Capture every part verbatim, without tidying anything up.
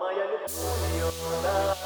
Мама, я люблю ее, да.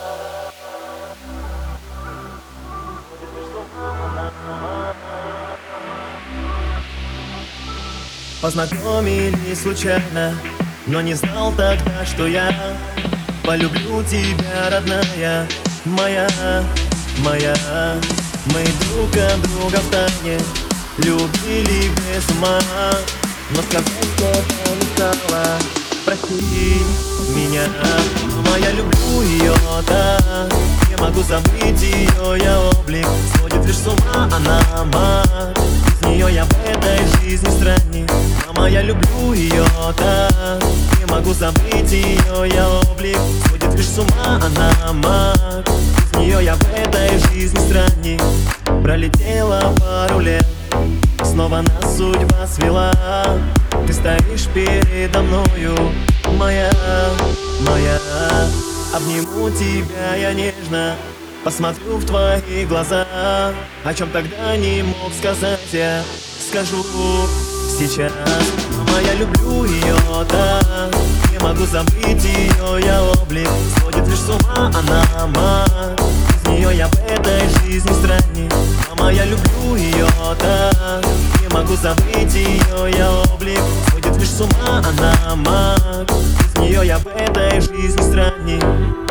Познакомились случайно, но не знал тогда, что я полюблю тебя, родная моя, моя. Мы друг от друга в тайне любили без ума, но сказать слово не стало. Прости меня, мама, я люблю ее, да. Не могу забыть ее, я облик сводит лишь с ума она, мать. Без нее я в этой жизни странник. Мама, я люблю ее, да. Не могу забыть ее, я облик сводит лишь с ума она, мать. Без нее я в этой жизни странник. Пролетело пару лет, снова нас судьба свела. Ты стоишь передо мною, моя, моя. Обниму тебя я нежно, посмотрю в твои глаза. О чем тогда не мог сказать, я скажу сейчас. Мама, я люблю ее, да. Не могу забыть ее, я облик сводит лишь с ума она, мать. Без нее я в этой жизни странник. Мама, я люблю ее, да. Не могу забыть ее, я облик сводит лишь с ума она, мать. Без нее я в этой жизни странник.